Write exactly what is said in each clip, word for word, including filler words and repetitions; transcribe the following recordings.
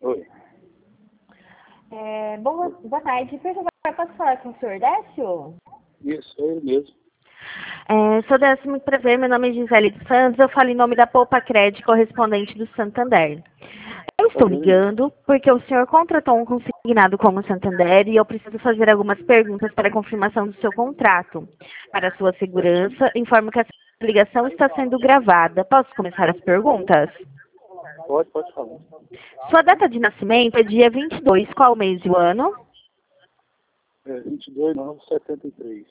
Oi. É, boa, boa tarde. Por favor, posso falar com o senhor Décio? Isso, é ele mesmo. É, sou Décio, muito prazer. Meu nome é Gisele dos Santos. Eu falo em nome da Poupa Cred, correspondente do Santander. Eu estou ligando porque o senhor contratou um consignado como Santander e eu preciso fazer algumas perguntas para a confirmação do seu contrato. Para a sua segurança, informo que essa ligação está sendo gravada. Posso começar as perguntas? Pode, pode falar. Sua data de nascimento é dia vinte e dois, qual mês e o ano? É vinte e dois, nove, setenta e três.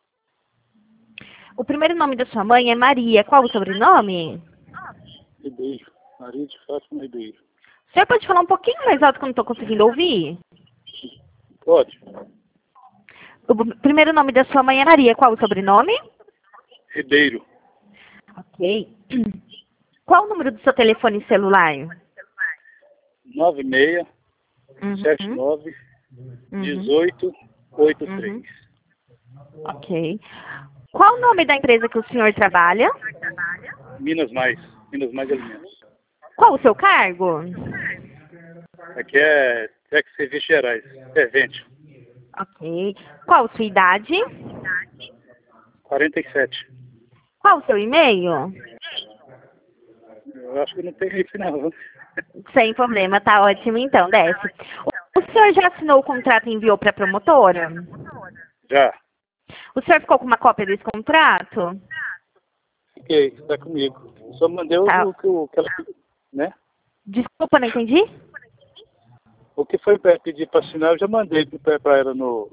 O primeiro nome da sua mãe é Maria, qual o sobrenome? Ribeiro. Maria de Fátima Ribeiro. O senhor pode falar um pouquinho mais alto que eu não estou conseguindo ouvir? Pode. O primeiro nome da sua mãe é Maria, qual o sobrenome? Ribeiro. Ok. Qual o número do seu telefone celular? nove seis Uhum. sete nove Uhum. um oito oito três. Uhum. Ok. Qual o nome da empresa que o senhor trabalha? Minas Mais. Minas Mais Alimentos. Qual o seu cargo? Aqui é Tec Serviços Gerais. Servente. Ok. Qual sua idade? quarenta e sete. Qual o seu e-mail? Eu acho que não tem isso não. Sem problema, tá ótimo então, desce. O o senhor já assinou o contrato e enviou para a promotora? Já. O senhor ficou com uma cópia desse contrato? Fiquei, está comigo. Só mandei o, Tá. o que o que ela, né? Desculpa, não entendi? O que foi para pedir para assinar, eu já mandei para ela no...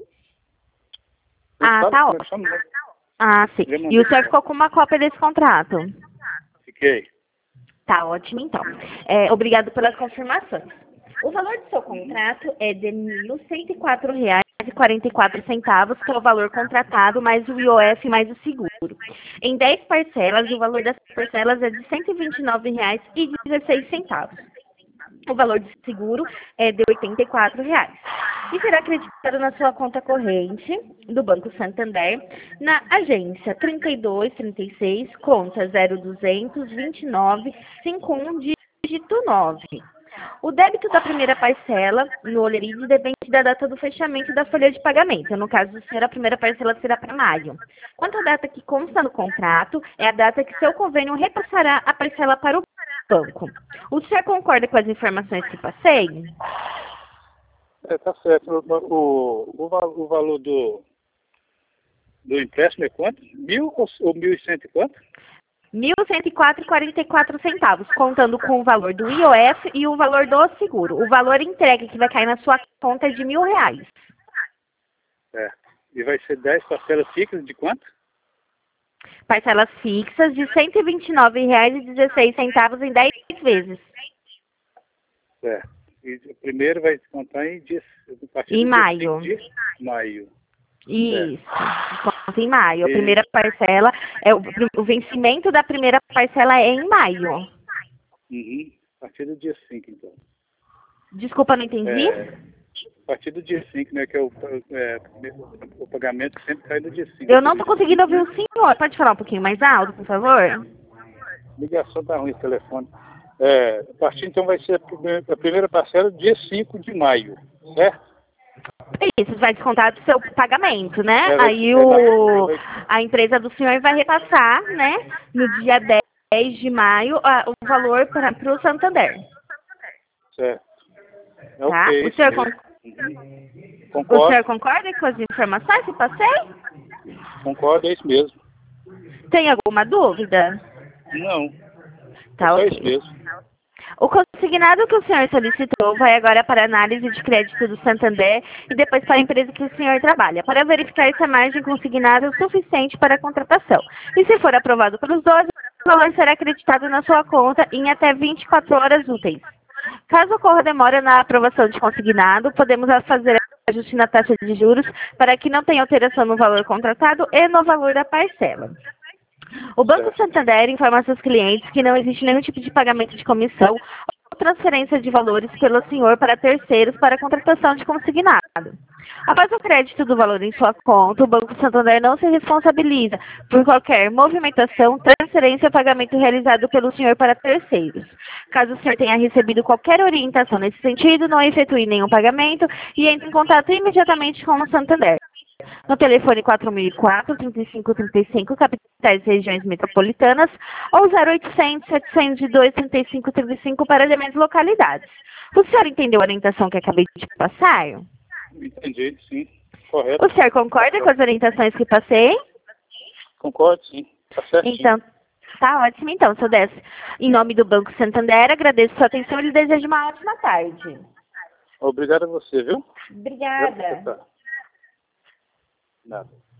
Ah, Sabe tá como é que ótimo. chama, né? Ah, sim. Já E mandei o senhor pra ficou com uma cópia desse contrato? ela. Fiquei. Tá ótimo, então. É, obrigado pelas confirmações. O valor do seu contrato é de mil cento e quatro reais e quarenta e quatro centavos, que é o valor contratado, mais o I O F, mais o seguro. Em dez parcelas, o valor das parcelas é de cento e vinte e nove reais e dezesseis centavos. O valor de seguro é de oitenta e quatro reais. E será acreditado na sua conta corrente do Banco Santander, na agência trinta e dois, trinta e seis, conta zero duzentos, vinte e nove, cinquenta e um, dígito nove. O débito da primeira parcela no Oleride depende da data do fechamento da folha de pagamento. No caso do senhor, a primeira parcela será para maio. Quanto à data que consta no contrato, é a data que seu convênio repassará a parcela para o banco. O senhor concorda com as informações que passei? É, tá certo. O, o, o, val- o valor do, do empréstimo é quanto? Mil ou, ou mil e cento e quanto? mil cento e quatro reais e quarenta e quatro centavos, contando com o valor do I O F e o valor do seguro. O valor entregue que vai cair na sua conta é de mil reais. É. E vai ser dez parcelas fixas de quanto? Parcelas fixas de cento e vinte e nove reais e dezesseis centavos em dez vezes. É. E o primeiro vai contar em dias, a partir Em do dia maio. cinco de maio. Isso. Conta em maio. A E- primeira parcela, é o, o vencimento da primeira parcela é em maio. Uhum. A partir do dia cinco, então. Desculpa, não entendi? É, a partir do dia cinco, né? Que é o, é, o pagamento sempre cai no dia cinco. Eu não estou conseguindo ouvir o senhor. Pode falar um pouquinho mais alto, por favor? A ligação tá ruim, o telefone. É, a partir então vai ser a primeira, a primeira parcela dia cinco de maio, certo? Isso, vai descontar do seu pagamento, né? É, vai- Aí é, o, vai- a empresa do senhor vai repassar, né? No dia dez de maio, a- o valor para o Santander. Certo. É Tá? ok, O isso senhor, mesmo. con- Uhum. o Concordo, senhor concorda com as informações que passei? concordo, é isso mesmo. Tem alguma dúvida? Não, é Tá só ok. isso mesmo. O consignado que o senhor solicitou vai agora para a análise de crédito do Santander e depois para a empresa que o senhor trabalha, para verificar se a margem consignada é o suficiente para a contratação. E se for aprovado pelos dois, o valor será acreditado na sua conta em até vinte e quatro horas úteis. Caso ocorra demora na aprovação de consignado, podemos fazer ajuste na taxa de juros para que não tenha alteração no valor contratado e no valor da parcela. O Banco Santander informa a seus clientes que não existe nenhum tipo de pagamento de comissão ou transferência de valores pelo senhor para terceiros para a contratação de consignado. Após o crédito do valor em sua conta, o Banco Santander não se responsabiliza por qualquer movimentação, transferência transferência ou pagamento realizado pelo senhor para terceiros. Caso o senhor tenha recebido qualquer orientação nesse sentido, não efetue nenhum pagamento e entre em contato imediatamente com o Santander. No telefone quatro mil e quatro, trinta e cinco trinta e cinco, capitais e regiões metropolitanas, ou zero oitocentos, setecentos e dois, trinta e cinco trinta e cinco para demais localidades. O senhor entendeu a orientação que acabei de passar? Entendi, sim. Correto. O senhor concorda com as orientações que passei? Concordo, sim. Tá certo, Então, sim. tá ótimo. Então, seu Décio, em nome do Banco Santander, agradeço sua atenção e lhe desejo uma ótima tarde. Obrigado a você, viu? Obrigada. Obrigado por aceitar. Nada.